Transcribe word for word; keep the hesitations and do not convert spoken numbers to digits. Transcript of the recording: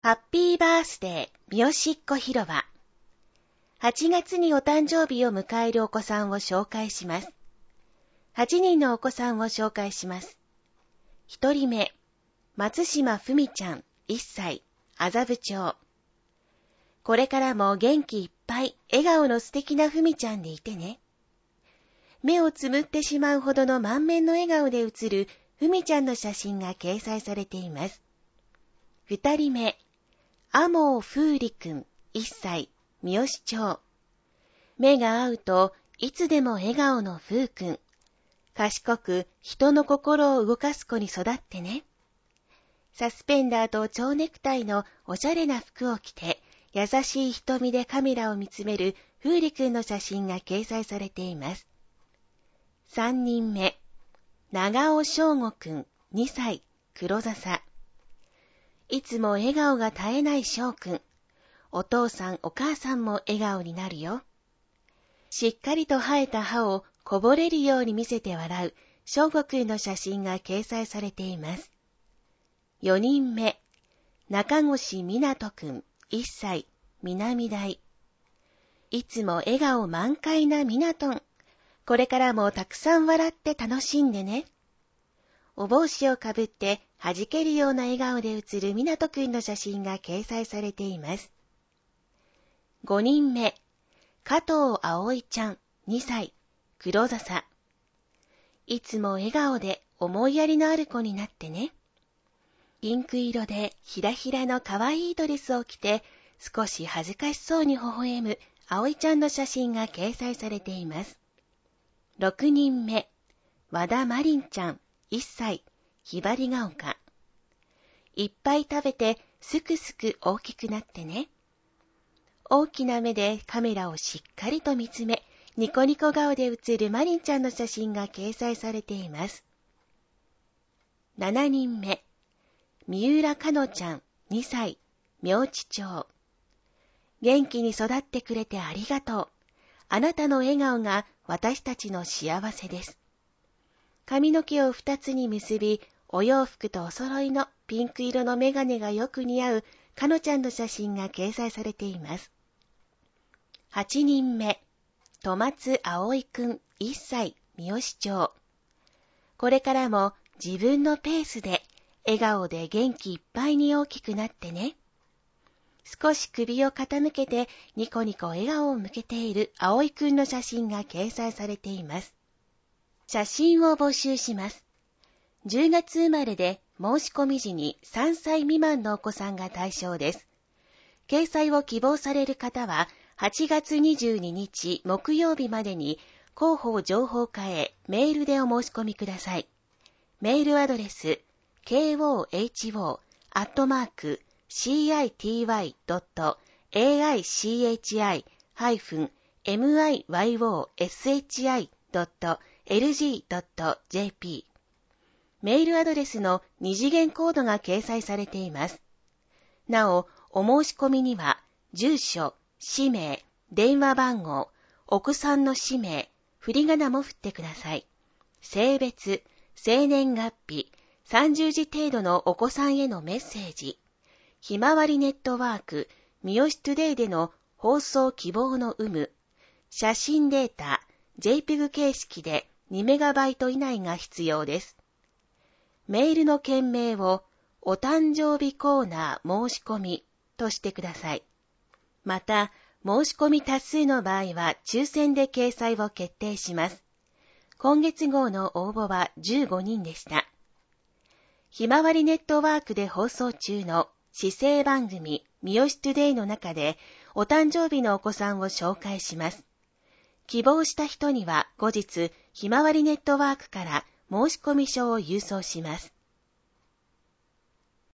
ハッピーバースデーみよしっこ広場。はちがつにお誕生日を迎えるお子さんを紹介します。はちにんのお子さんを紹介します。ひとりめ、松島ふみちゃん、いっさい、麻布町。これからも元気いっぱい、笑顔の素敵なふみちゃんでいてね。目をつむってしまうほどの満面の笑顔で写るふみちゃんの写真が掲載されています。ふたりめ、あもうふうりくん、いっさい、三好町。目が合うといつでも笑顔のふうくん。賢く人の心を動かす子に育ってね。サスペンダーと蝶ネクタイのおしゃれな服を着て、優しい瞳でカメラを見つめるふうりくんの写真が掲載されています。さんにんめ、長尾翔吾くん、にさい、黒笹。いつも笑顔が絶えない翔くん。お父さんお母さんも笑顔になるよ。しっかりと生えた歯をこぼれるように見せて笑う翔吾くんの写真が掲載されています。よにんめ、中越みなとくん、いっさい、南台。いつも笑顔満開なみなとん。これからもたくさん笑って楽しんでね。お帽子をかぶって弾けるような笑顔で写るみなとくんの写真が掲載されています。ごにんめ、加藤葵ちゃん、にさい、黒笹。いつも笑顔で思いやりのある子になってね。ピンク色でひらひらのかわいいドレスを着て少し恥ずかしそうに微笑む葵ちゃんの写真が掲載されています。ろくにんめ、和田まりんちゃん、いっさい、ひばりが丘。いっぱい食べてすくすく大きくなってね。大きな目でカメラをしっかりと見つめ、ニコニコ顔で写るまりんちゃんの写真が掲載されています。しちにんめ、三浦かのちゃん、にさい、明知町。元気に育ってくれてありがとう。あなたの笑顔が私たちの幸せです。髪の毛を二つに結び、お洋服とお揃いのピンク色のメガネがよく似合うかのちゃんの写真が掲載されています。はちにんめ、戸松葵くん、いっさい、三好町。これからも自分のペースで笑顔で元気いっぱいに大きくなってね。少し首を傾けてニコニコ笑顔を向けている葵くんの写真が掲載されています。写真を募集します。じゅうがつ生まれで申し込み時にさんさい未満のお子さんが対象です。掲載を希望される方ははちがつにじゅうににち木曜日までに広報情報課へメールでお申し込みください。メールアドレス ケーオーエイチオー アットマーク シーアイティーワイ ドット エーアイシーエイチアイ ハイフン エムアイワイオーエスエイチアイ ドット エルジー ドット ジェーピー。メールアドレスの二次元コードが掲載されています。なお、お申し込みには、住所、氏名、電話番号、お子さんの氏名、振り仮名も振ってください。性別、生年月日、さんじゅうじ程度のお子さんへのメッセージ、ひまわりネットワーク、三好トゥデイでの放送希望の有無、写真データ、ジェイピグ 形式でにメガバイト以内が必要です。メールの件名をお誕生日コーナー申し込みとしてください。また、申し込み多数の場合は抽選で掲載を決定します。今月号の応募はじゅうごにんでした。ひまわりネットワークで放送中の市政番組三好トゥデイの中でお誕生日のお子さんを紹介します。希望した人には後日ひまわりネットワークから申し込み書を郵送します。